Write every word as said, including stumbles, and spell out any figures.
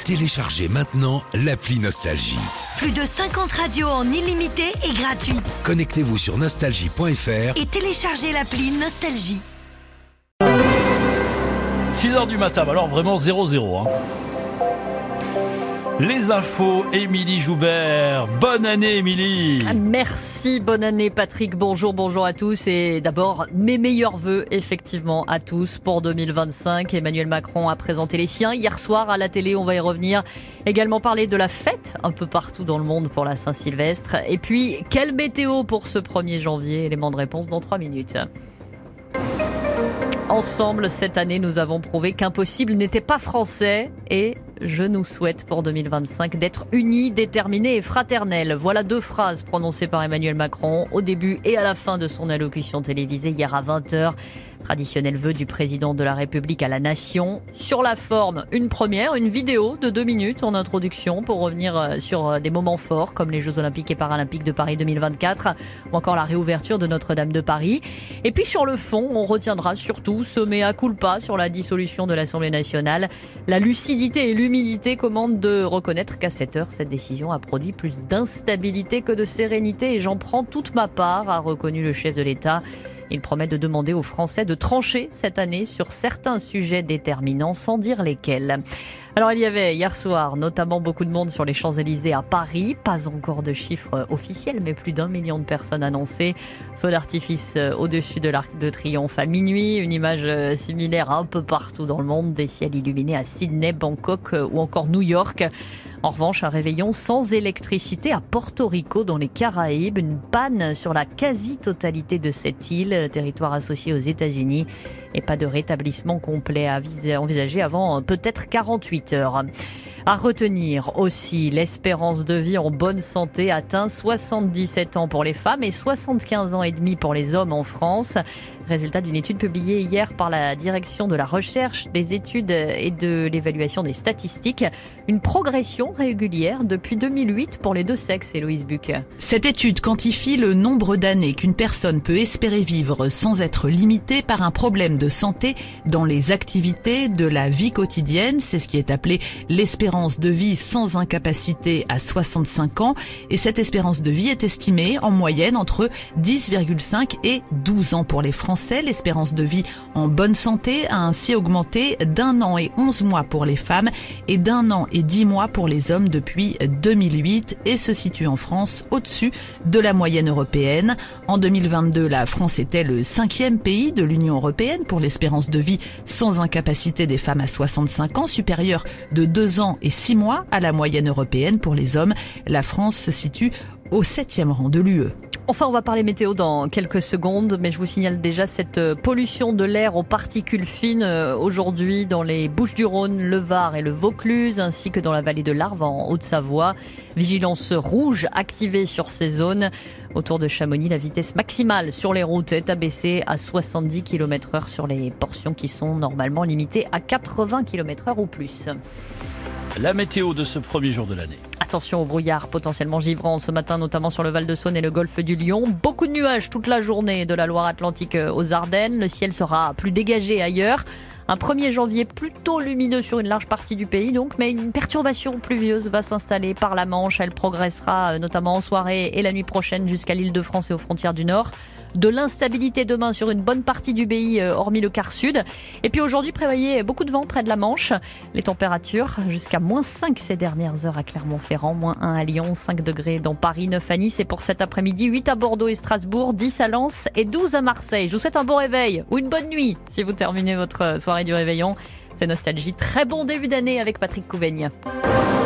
Téléchargez maintenant l'appli Nostalgie. Plus de cinquante radios en illimité et gratuite. Connectez-vous sur nostalgie point f r et téléchargez l'appli Nostalgie. six heures du matin, alors vraiment zéro zéro. Hein. Les infos, Émilie Joubert. Bonne année, Émilie. Merci, bonne année, Patrick. Bonjour, bonjour à tous. Et d'abord, mes meilleurs vœux, effectivement, à tous pour deux mille vingt-cinq. Emmanuel Macron a présenté les siens hier soir à la télé. On va y revenir. Également parler de la fête un peu partout dans le monde pour la Saint-Sylvestre. Et puis, quelle météo pour ce premier janvier? Élément de réponse dans trois minutes. Ensemble, cette année, nous avons prouvé qu'impossible n'était pas français et je nous souhaite pour deux mille vingt-cinq d'être unis, déterminés et fraternels. Voilà deux phrases prononcées par Emmanuel Macron au début et à la fin de son allocution télévisée hier à vingt heures. Traditionnel vœu du président de la République à la nation. Sur la forme, une première, une vidéo de deux minutes en introduction pour revenir sur des moments forts comme les Jeux Olympiques et Paralympiques de Paris deux mille vingt-quatre ou encore la réouverture de Notre-Dame de Paris. Et puis sur le fond, on retiendra surtout ce mea culpa sur la dissolution de l'Assemblée nationale. La lucidité et l'humilité commandent de reconnaître qu'à cette heure, cette décision a produit plus d'instabilité que de sérénité et j'en prends toute ma part, a reconnu le chef de l'État. Il promet de demander aux Français de trancher cette année sur certains sujets déterminants, sans dire lesquels. Alors il y avait hier soir notamment beaucoup de monde sur les Champs-Élysées à Paris. Pas encore de chiffres officiels, mais plus d'un million de personnes annoncées. Feu d'artifice au-dessus de l'Arc de Triomphe à minuit. Une image similaire un peu partout dans le monde. Des ciels illuminés à Sydney, Bangkok ou encore New York. En revanche, un réveillon sans électricité à Porto Rico dans les Caraïbes. Une panne sur la quasi-totalité de cette île, territoire associé aux États-Unis. Et pas de rétablissement complet à envisager avant peut-être quarante-huit heures. À retenir aussi, l'espérance de vie en bonne santé atteint soixante-dix-sept ans pour les femmes et soixante-quinze ans et demi pour les hommes en France. Résultat d'une étude publiée hier par la direction de la recherche, des études et de l'évaluation des statistiques. Une progression régulière depuis deux mille huit pour les deux sexes, Héloïse Buc. Cette étude quantifie le nombre d'années qu'une personne peut espérer vivre sans être limitée par un problème de santé dans les activités de la vie quotidienne. C'est ce qui est appelé l'espérance de vie sans incapacité à soixante-cinq ans. Et cette espérance de vie est estimée en moyenne entre dix virgule cinq et douze ans pour les Français. L'espérance de vie en bonne santé a ainsi augmenté d'un an et onze mois pour les femmes et d'un an et dix mois pour les hommes depuis deux mille huit et se situe en France au-dessus de la moyenne européenne. En deux mille vingt-deux, la France était le cinquième pays de l'Union européenne pour l'espérance de vie sans incapacité des femmes à soixante-cinq ans, supérieure de deux ans et six mois à la moyenne européenne pour les hommes. La France se situe au septième rang de l'U E. Enfin, on va parler météo dans quelques secondes, mais je vous signale déjà cette pollution de l'air aux particules fines aujourd'hui dans les Bouches-du-Rhône, le Var et le Vaucluse, ainsi que dans la vallée de l'Arve en Haute-Savoie. Vigilance rouge activée sur ces zones. Autour de Chamonix, la vitesse maximale sur les routes est abaissée à soixante-dix kilomètres heure sur les portions qui sont normalement limitées à quatre-vingts kilomètres heure ou plus. La météo de ce premier jour de l'année. Attention au brouillard potentiellement givrant ce matin, notamment sur le Val-de-Saône et le golfe du Lion. Beaucoup de nuages toute la journée de la Loire-Atlantique aux Ardennes. Le ciel sera plus dégagé ailleurs. Un premier janvier plutôt lumineux sur une large partie du pays, donc, mais une perturbation pluvieuse va s'installer par la Manche. Elle progressera notamment en soirée et la nuit prochaine jusqu'à l'Île-de-France et aux frontières du Nord. De l'instabilité demain sur une bonne partie du pays, hormis le quart sud. Et puis aujourd'hui, prévoyez beaucoup de vent près de la Manche. Les températures jusqu'à moins cinq ces dernières heures à Clermont-Ferrand, moins un à Lyon, cinq degrés dans Paris, neuf à Nice. Et pour cet après-midi, huit à Bordeaux et Strasbourg, dix à Lens et douze à Marseille. Je vous souhaite un bon réveil ou une bonne nuit si vous terminez votre soirée du réveillon. C'est Nostalgie. Très bon début d'année avec Patrick Couvaigne.